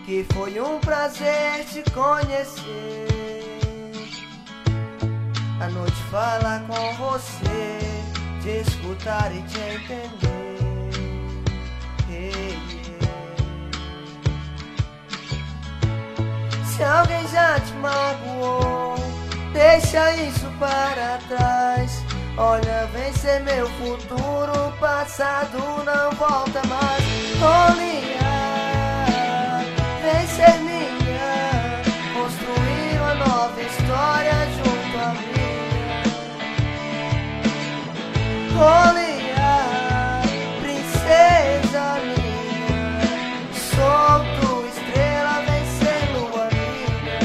que foi um prazer te conhecer. A noite fala com você, te escutar e te entender. Se alguém já te magoou, deixa isso para trás. Olha, vem ser meu futuro, o passado não volta mais. Olha, vem ser minha, construir uma nova história junto a minha. Olha, princesa minha, sou tua estrela, vem ser lua minha.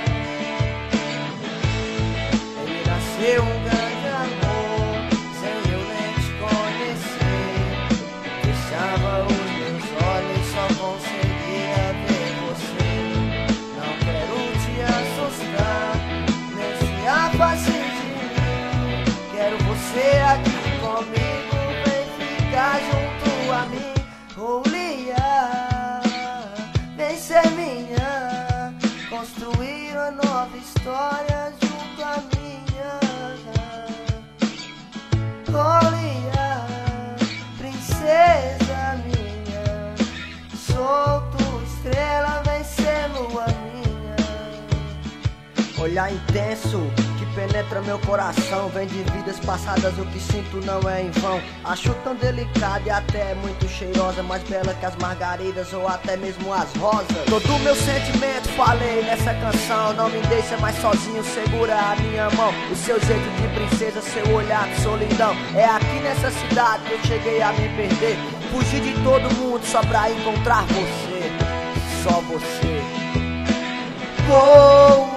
Ele nasceu um grande amor, sem eu nem te conhecer. Fechava os meus olhos, só conseguia ver você. Não quero te assustar, nem se afaste de mim. Quero você aqui comigo, vem ficar junto a mim. Olha, vem ser minha, construir uma nova história junto a minha. Olha, princesa minha, sou tua estrela, vem ser lua minha. Olhar intenso que penetra meu coração, vem de vidas passadas, o que sinto não é em vão. Acho tão delicada e até muito cheirosa, mais bela que as margaridas ou até mesmo as rosas. Todo meu sentimento falei nessa canção, não me deixa mais sozinho, segura a minha mão. O seu jeito de princesa, seu olhar de solidão. É aqui nessa cidade que eu cheguei a me perder. Fugi de todo mundo só pra encontrar você, só você. Oh,